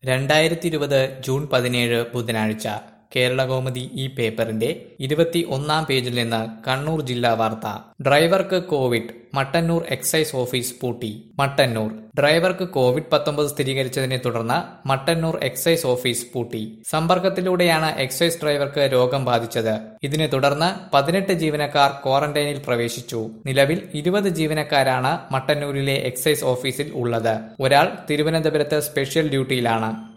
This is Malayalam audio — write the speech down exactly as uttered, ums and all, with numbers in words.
രണ്ടായിരത്തി ഇരുപത് ജൂൺ പതിനേഴ് ബുധനാഴ്ച കേരളകൗമുദി ഈ പേപ്പറിന്റെ ഇരുപത്തി ഒന്നാം പേജിൽ നിന്ന് കണ്ണൂർ ജില്ലാ വാർത്ത. ഡ്രൈവർക്ക് കോവിഡ്, മട്ടന്നൂർ എക്സൈസ് ഓഫീസ് പൂട്ടി. മട്ടന്നൂർ ഡ്രൈവർക്ക് കോവിഡ് പത്തൊമ്പത് സ്ഥിരീകരിച്ചതിനെ തുടർന്ന് മട്ടന്നൂർ എക്സൈസ് ഓഫീസ് പൂട്ടി. സമ്പർക്കത്തിലൂടെയാണ് എക്സൈസ് ഡ്രൈവർക്ക് രോഗം ബാധിച്ചത്. ഇതിനെ തുടർന്ന് പതിനെട്ട് ജീവനക്കാർ ക്വാറന്റൈനിൽ പ്രവേശിച്ചു. നിലവിൽ ഇരുപത് ജീവനക്കാരാണ് മട്ടന്നൂരിലെ എക്സൈസ് ഓഫീസിൽ ഉള്ളത്. ഒരാൾ തിരുവനന്തപുരത്ത് സ്പെഷ്യൽ ഡ്യൂട്ടിയിലാണ്.